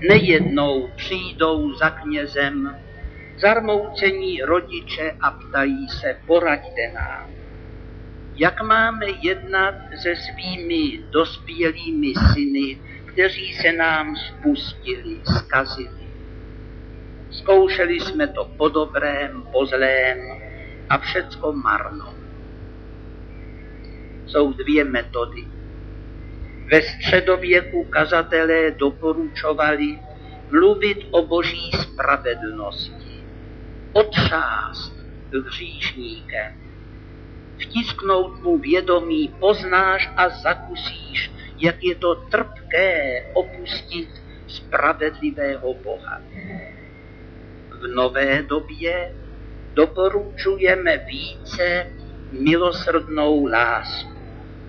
Nejednou přijdou za knězem zarmoucení rodiče a ptají se, poraďte nám, jak máme jednat se svými dospělými syny, kteří se nám spustili, zkazili. Zkoušeli jsme to po dobrém, po zlém a všecko marno. Jsou dvě metody. Ve středověku kazatelé doporučovali mluvit o boží spravedlnosti, otřást hříšníkem, vtisknout mu vědomí, poznáš a zakusíš, jak je to trpké opustit spravedlivého Boha. V nové době doporučujeme více milosrdnou lásku,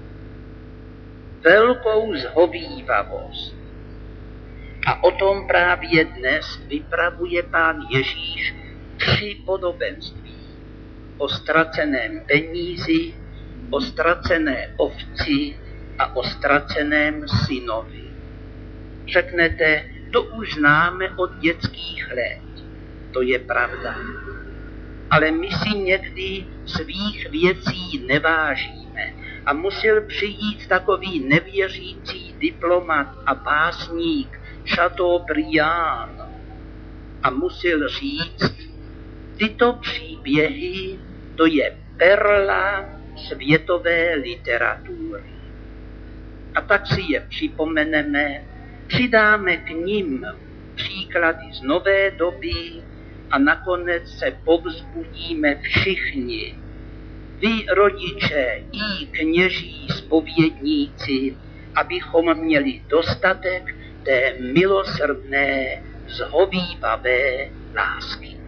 velkou zhovívavost. A o tom právě dnes vypravuje Pán Ježíš 3 podobenství. O ztraceném penízi, o ztracené ovci a o ztraceném synovi. Řeknete, to už známe od dětských let. To je pravda. Ale my si někdy svých věcí nevážíme a musel přijít takový nevěřící diplomat a básník Chateaubriand a musel říct, tyto příběhy, to je perla světové literatury. A tak si je připomeneme, přidáme k nim příklady z nové doby a nakonec se povzbudíme všichni. Vy, rodiče, i kněží, zpovědníci, abychom měli dostatek té milosrdné, zhovívavé lásky.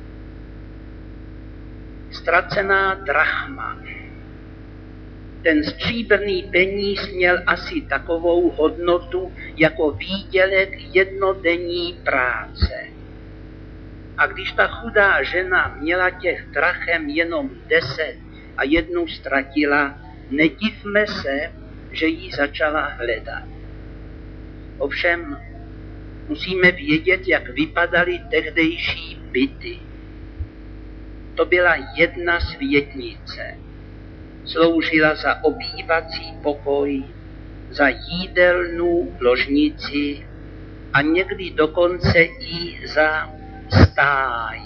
Ztracená drachma. Ten stříbrný peníz měl asi takovou hodnotu jako výdělek jednodenní práce. A když ta chudá žena měla těch drachem jenom 10 a jednu ztratila, nedivme se, že ji začala hledat. Ovšem, musíme vědět, jak vypadaly tehdejší byty. To byla jedna světnice. Sloužila za obývací pokoj, za jídelnu, ložnici a někdy dokonce i za stáj.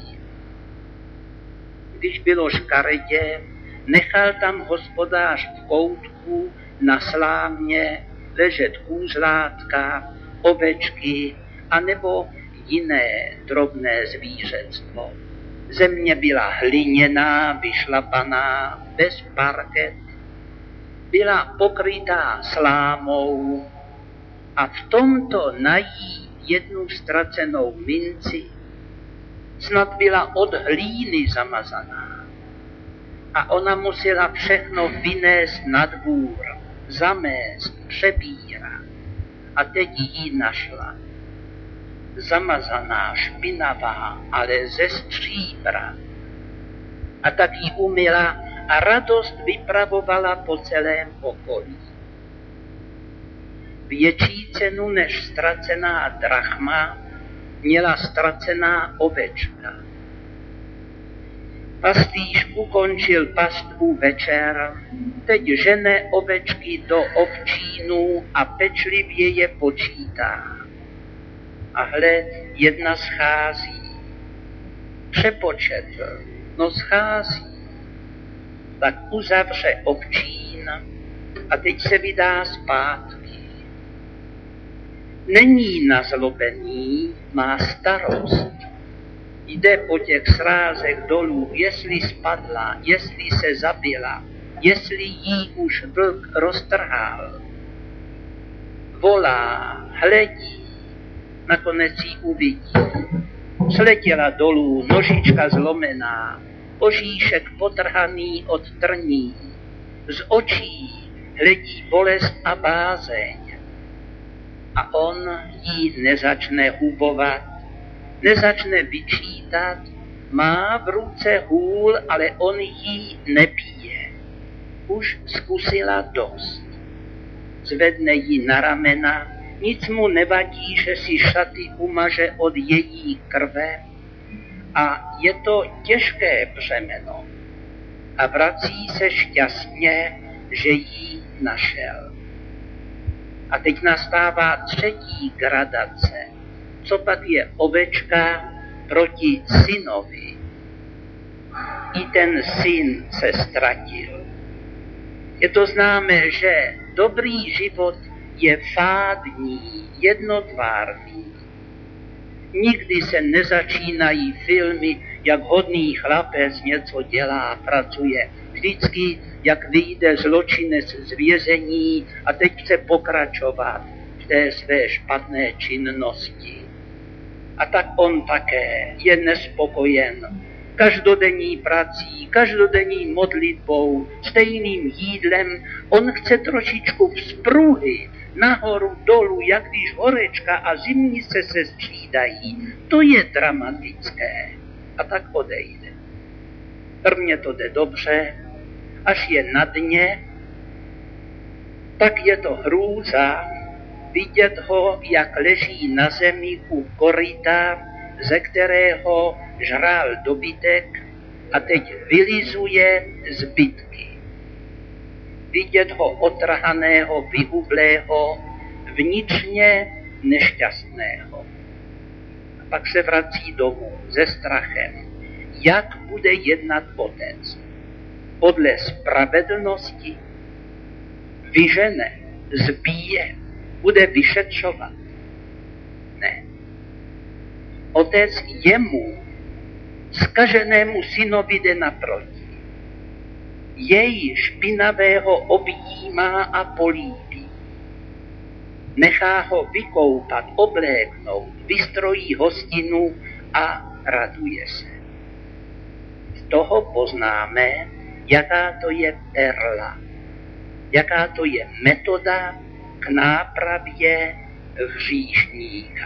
Když bylo škaredě, nechal tam hospodář v koutku na slámě ležet kůzlátka, ovečky anebo jiné drobné zvířectvo. Země byla hliněná, vyšlapaná, bez parket, byla pokrytá slámou a v tomto najít jednu ztracenou minci snad byla od hlíny zamazaná. A ona musela všechno vynést na dvůr, zamést, přebírat. A teď ji našla. Zamazaná, špinavá, ale ze stříbra. A tak ji umyla a radost vypravovala po celém okolí. Větší cenu než ztracená drachma měla ztracená ovečka. Pastýř ukončil pastvu večer, teď žene ovečky do ovčínů a pečlivě je počítá. A hle, jedna schází. Přepočetl, no schází. Tak uzavře ovčín a teď se vydá zpátky. Není nazlobený, má starost. Jde po těch srázech dolů, jestli spadla, jestli se zabila, jestli jí už vlk roztrhal. Volá, hledí, nakonec ji uvidí. Sletěla dolů, nožička zlomená, oříšek potrhaný od trní. Z očí hledí bolest a bázeň. A on jí nezačne hubovat, nezačne vyčítat, má v ruce hůl, ale on jí nepije. Už zkusila dost. Zvedne ji na ramena nic mu nevadí, že si šaty umaže od její krve a je to těžké břemeno a vrací se šťastně, že ji našel. A teď nastává třetí gradace, co pak je ovečka proti synovi. I ten syn se ztratil. Je to známé, že dobrý život je fádní, jednotvárný. Nikdy se nezačínají filmy, jak hodný chlapec něco dělá, pracuje. Vždycky, jak vyjde zločinec z vězení a teď chce pokračovat v té své špatné činnosti. A tak on také je nespokojen každodenní prací, každodenní modlitbou, stejným jídlem. On chce trošičku vzpruhy, nahoru, dolu, jak když horečka a zimnice se střídají. To je dramatické. A tak odejde. Prvně to jde dobře, až je na dně, tak je to hrůza vidět ho, jak leží na zemi u koryta, ze kterého žrál dobytek a teď vylizuje zbytky. Vidět ho otrhaného, vyhublého, vnitřně nešťastného. A pak se vrací domů se strachem, jak bude jednat otec. Podle spravedlnosti vyžene, zbíje, bude vyšetřovat. Ne. Otec jemu, zkaženému synovi, jde naproti. Jej špinavého objímá a políbí. Nechá ho vykoupat, obléknout, vystrojí hostinu a raduje se. Z toho poznáme, jaká to je perla, jaká to je metoda k nápravě hříšníka.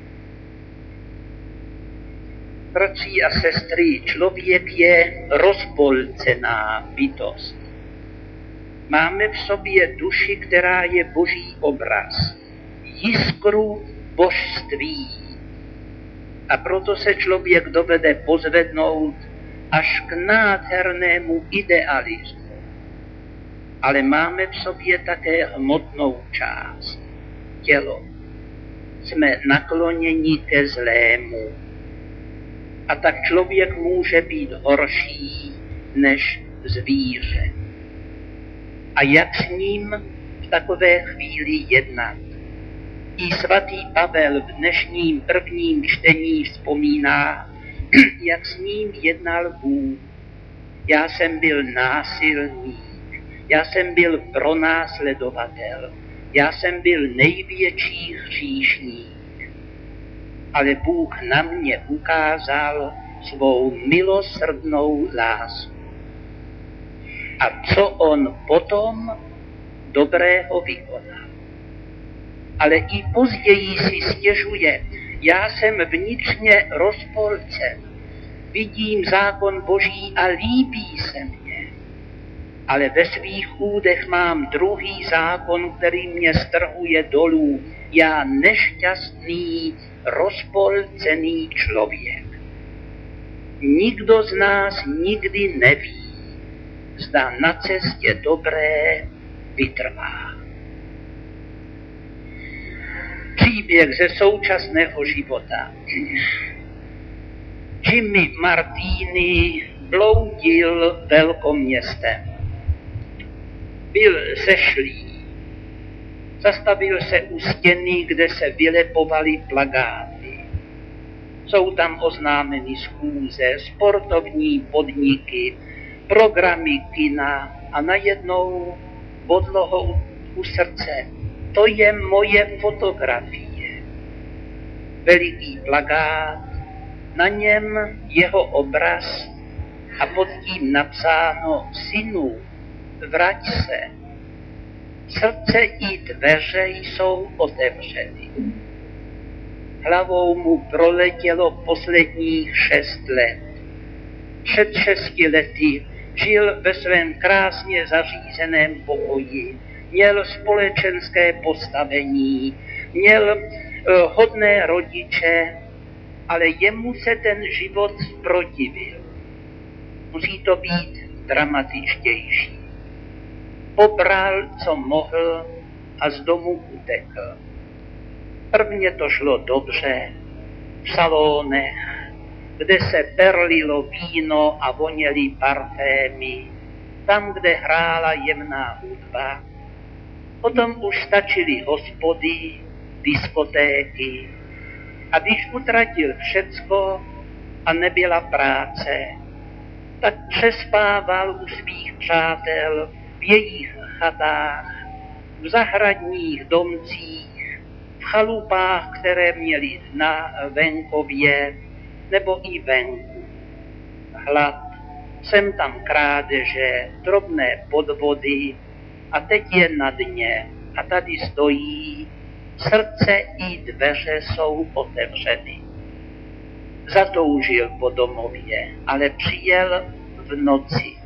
Bratři a sestry, člověk je rozpolcená bytost. Máme v sobě duši, která je boží obraz, jiskru božství. A proto se člověk dovede pozvednout až k nádhernému idealismu. Ale máme v sobě také hmotnou část, tělo. Jsme nakloněni ke zlému. A tak člověk může být horší než zvíře. A jak s ním v takové chvíli jednat? I svatý Pavel v dnešním prvním čtení vzpomíná, jak s ním jednal Bůh. Já jsem byl násilník, já jsem byl pronásledovatel, já jsem byl největší hříšník. Ale Bůh na mě ukázal svou milosrdnou lásku. A co on potom dobrého vykonal? Ale i později si stěžuje, já jsem vnitřně rozpolcen, vidím zákon Boží a líbí se mně. Ale ve svých údech mám druhý zákon, který mě strhuje dolů. Já nešťastný, rozpolcený člověk. Nikdo z nás nikdy neví, zda na cestě dobré vytrvá. Příběh ze současného života. Jimmy Martini bloudil velkoměstem. Byl zešlý. Zastavil se u stěny, kde se vylepovaly plakáty. Jsou tam oznámeny schůze, sportovní podniky, programy kina a najednou bodlo ho u srdce. To je moje fotografie. Veliký plakát, na něm jeho obraz a pod tím napsáno: synu, vrať se. Srdce i dveře jsou otevřeny. Hlavou mu proletělo posledních 6 let. Před 6 lety žil ve svém krásně zařízeném pokoji, měl společenské postavení, měl hodné rodiče, ale jemu se ten život zprotivil. Musí to být dramatičtější. Pobral, co mohl, a z domu utekl. Prvně to šlo dobře v salonech, kde se perlilo víno a voněly parfémy, tam, kde hrála jemná hudba. Potom už stačily hospody, diskotéky, a když utratil všecko a nebyla práce, tak přespával u svých přátel v jejich chatách, v zahradních domcích, v chalupách, které měli na venkově nebo i venku. Hlad, sem tam krádeže, drobné podvody a teď je na dně a tady stojí, srdce i dveře jsou otevřeny. Zatoužil po domově, ale přijel v noci.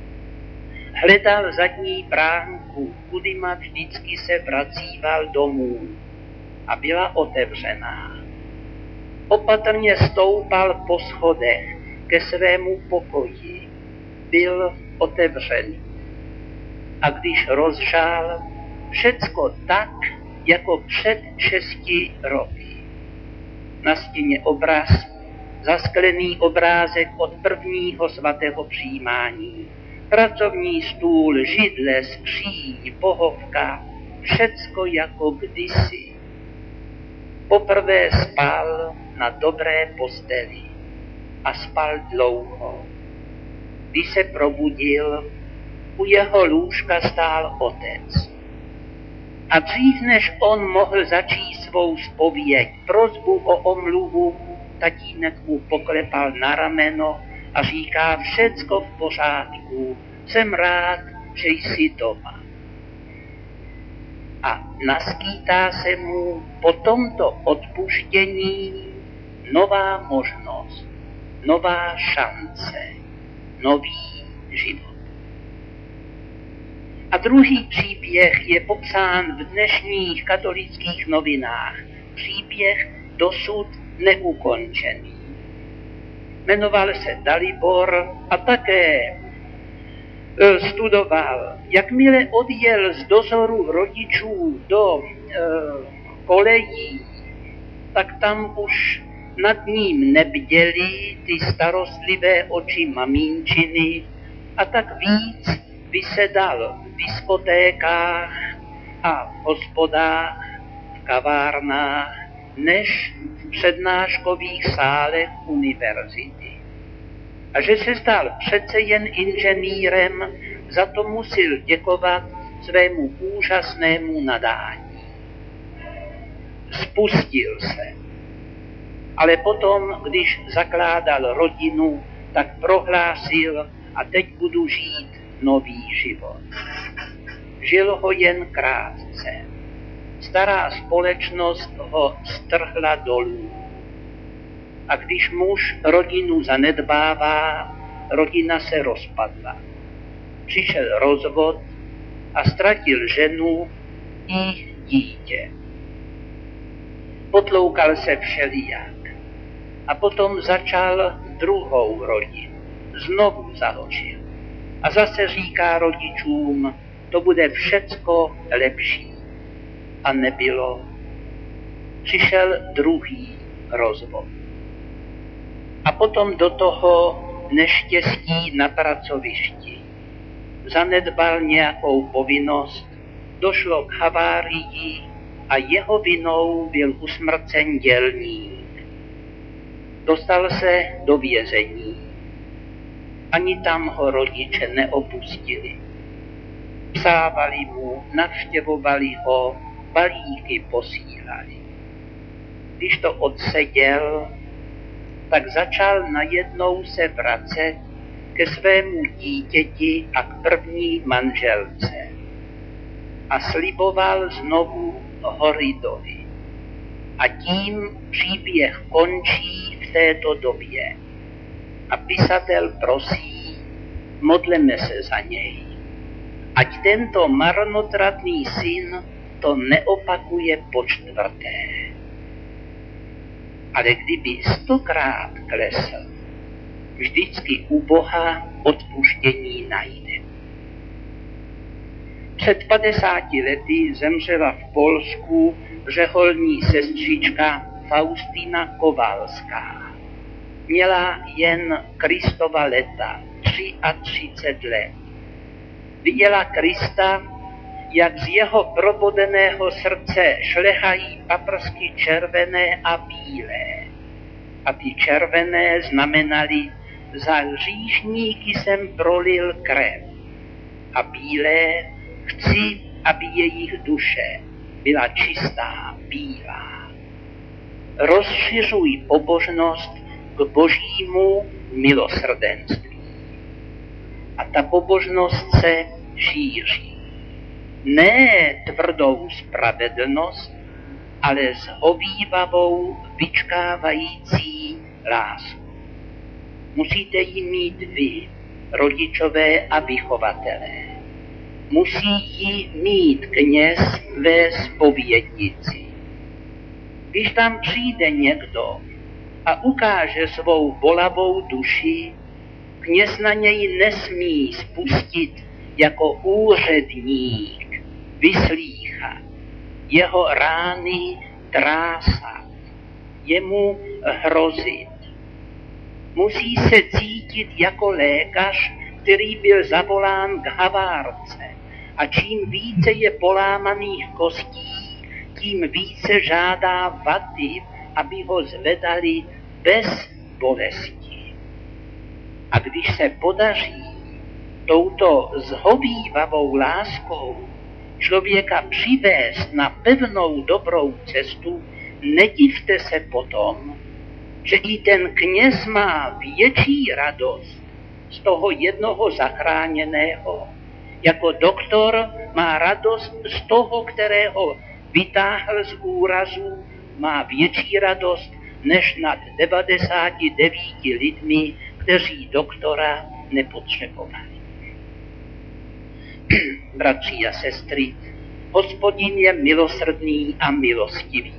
Hledal zadní bránku, kudyma vždycky se vracíval domů a byla otevřená. Opatrně stoupal po schodech ke svému pokoji. Byl otevřený. A když rozžál, všecko tak, jako před 6 roky. Na stěně obraz, zasklený obrázek od prvního svatého přijímání. Pracovní stůl, židle, skříň, pohovka, všecko jako kdysi. Poprvé spal na dobré posteli a spal dlouho. Když se probudil, u jeho lůžka stál otec. A dřív než on mohl začít svou zpověď, prosbu o omluvu, tatínek mu poklepal na rameno a říká: všecko v pořádku, jsem rád, že jsi doma. A naskýtá se mu po tomto odpuštění nová možnost, nová šance, nový život. A druhý příběh je popsán v dnešních katolických novinách. Příběh dosud neukončený. Jmenoval se Dalibor a také studoval. Jakmile odjel z dozoru rodičů do kolejí, tak tam už nad ním nebděli ty starostlivé oči maminčiny a tak víc vysedal v diskotékách a v hospodách, v kavárnách, než v přednáškových sálech univerzity. A že se stal přece jen inženýrem, za to musel děkovat svému úžasnému nadání. Spustil se. Ale potom, když zakládal rodinu, tak prohlásil: a teď budu žít nový život. Žil ho jen krátce. Stará společnost ho strhla dolů. A když muž rodinu zanedbává, rodina se rozpadla. Přišel rozvod a ztratil ženu i dítě. Potloukal se všelijak. A potom začal druhou rodinu. Znovu založil. A zase říká rodičům: to bude všecko lepší. A nebylo. Přišel druhý rozvod. A potom do toho neštěstí na pracovišti. Zanedbal nějakou povinnost, došlo k havárii a jeho vinou byl usmrcen dělník. Dostal se do vězení. Ani tam ho rodiče neopustili. Psávali mu, navštěvovali ho, balíky posílali. Když to odseděl, tak začal najednou se vracet ke svému dítěti a k první manželce. A sliboval znovu hory doly. A tím příběh končí v této době. A pisatel prosí: modleme se za něj. Ať tento marnotratný syn to neopakuje po čtvrté. Ale kdyby 100krát klesl, vždycky u Boha odpuštění najde. Před 50 lety zemřela v Polsku řeholní sestřička Faustina Kowalská. Měla jen Kristova leta, 33 let. Viděla Krista, jak z jeho probodeného srdce šlehají paprsky červené a bílé. A ty červené znamenaly, za hříšníky jsem prolil krev. A bílé, chci, aby jejich duše byla čistá, bílá. Rozšiřuj pobožnost k božímu milosrdenství. A ta pobožnost se šíří. Ne tvrdou spravedlnost, ale zhovívavou, vyčkávající lásku. Musíte ji mít vy, rodičové a vychovatelé. Musí ji mít kněz ve zpovědnici. Když tam přijde někdo a ukáže svou bolavou duši, kněz na něj nesmí spustit jako úředník, vyslýchat, jeho rány trásat, jemu hrozit. Musí se cítit jako lékař, který byl zavolán k havárce. A čím více je polámaných kostí, tím více žádá vaty, aby ho zvedali bez bolesti. A když se podaří touto zhovívavou láskou člověka přivést na pevnou dobrou cestu, nedivte se potom, že i ten kněz má větší radost z toho jednoho zachráněného. Jako doktor má radost z toho, kterého vytáhl z úrazu, má větší radost než nad 99 lidmi, kteří doktora nepotřebovali. Bratři a sestry, Hospodin je milosrdný a milostivý.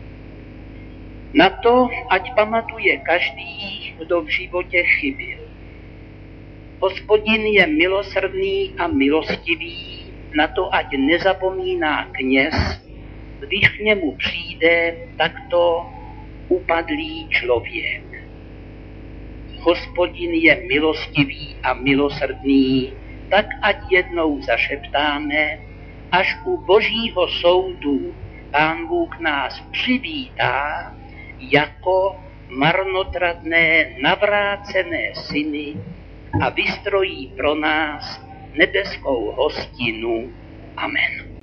Na to, ať pamatuje každý, kdo v životě chybil. Hospodin je milosrdný a milostivý, na to, ať nezapomíná kněz, když k němu přijde takto upadlý člověk. Hospodin je milostivý a milosrdný, tak ať jednou zašeptáme, až u Božího soudu Pán Bůh nás přivítá jako marnotratné navrácené syny a vystrojí pro nás nebeskou hostinu. Amen.